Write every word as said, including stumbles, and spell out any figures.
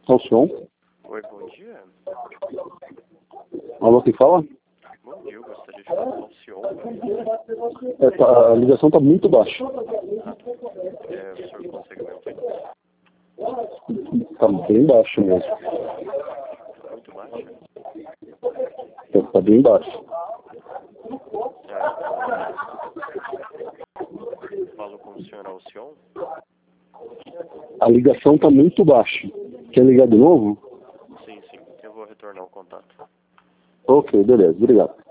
Ao som. Oi, bom dia. Alô, quem fala? Bom dia, eu gostaria de falar com o senhor. É, tá, a ligação está muito baixa. É, o senhor consegue me ouvir? Está bem baixo mesmo. Muito baixa? Está bem baixo. É, eu falo com o senhor Alcion. A ligação está muito baixa. Quer ligar de novo? Sim, sim. Eu vou retornar o contato. Ok, beleza. Obrigado.